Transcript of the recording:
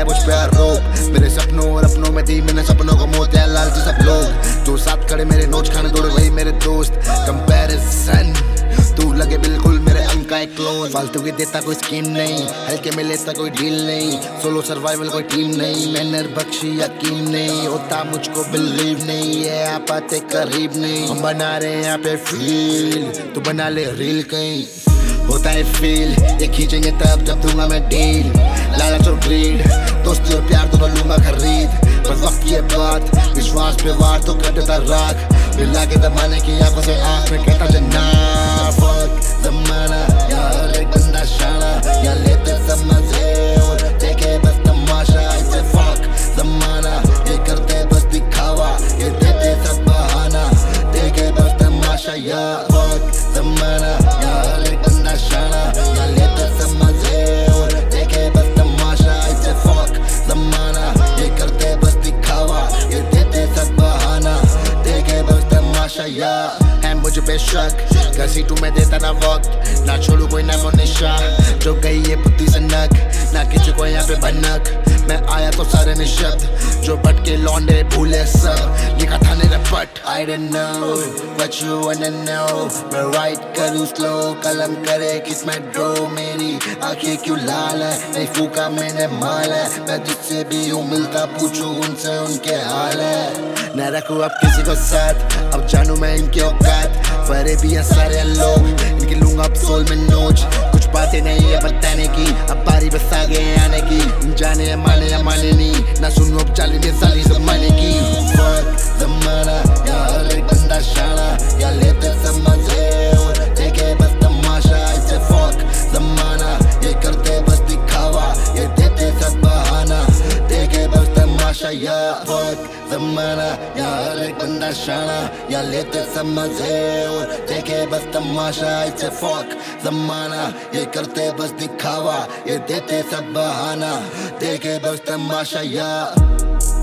है मुझ पे आरोप। मेरे सपनों और अपनों में दी मैंने सपनों को मोते हैं लालची सब लोग। जो साथ खड़े मेरे नोच खाने दौड़े वही मेरे दोस्त। कंपैरिजन तू लगे बिल्कुल मेरे अंक का एक क्लोन। फालतू की देता कोई स्कीम नहीं, हल्के में लेता कोई डील नहीं। सोलो सर्वाइवल कोई टीम नहीं, मैंने बख्शी यकीन नहीं होता मुझको बिलीव नहीं है। आप आते करीब नहीं, हम बना रहे यहाँ पे फील, तू बना ले रील कहीं। होता है फील ये खींचेंगे तब जब दूंगा मैं डील। लालच और ग्रीड दोस्ती और प्यार दोनों लूंगा खरीद। बस वक्त ये बात विश्वास पे वार तो कटता राख। मिला के जमाने की आंखों से आंख में कहता जनाब फक जमाना यार एक बंदा शाना। या लेते सब मजे और देखे बस तमाशा। ऐसे फक जमाना ये करते बस दिखावा, ये देते सब बहाना देखे बस तमाशा। या फक जमाना यार एक बंदा शाना। या लेते सब मजे और देखे बस तमाशा। ऐसे फक जमाना ये करते बस दिखावा, ये देते सब बहाना देखे बस तमाशा। या है मुझ पे शक घसी तू मैं देता ना वक्त। ना छोड़ू कोई नामो निशा जो गई ये बुद्धि से नक। ना किसी को यहाँ पे भनक मैं आया तो सारे निशब्द। जो भटके लौंडे भूले सब लिखा था ने रपट। I don't know what you wanna know, मैं राइट करूँ स्लो कलम करे किसमें ड्रो। मेरी आंखें क्यों लाल है नहीं फूका मैंने माल है। मैं जिससे भी हूँ मिलता पूछूं उनसे उनके हाल है। न रखूँ अब किसी को साथ अब जानू मैं इनकी औकात। फरे भी हैं सारे लोग इनकी लूंगा अब सोल में नोच। कुछ बातें नहीं है बताने की अब बारी बस आगे आने की। जाने या माने नहीं ना सुनू अब चाली में साली जमाने की। फक जमाना यार एक बंदा शाना। या लेते सब मजे और देखे बस तमाशा। ऐसे फक जमाना ये करते बस दिखावा, ये देते सब बहाना देखे बस तमाशा। या फक जमाना यार एक बंदा शाना। या लेते सब मजे और देखे बस तमाशा। ऐसे फक जमाना ये करते बस दिखावा, ये देते सब बहाना देखे बस तमाशा। या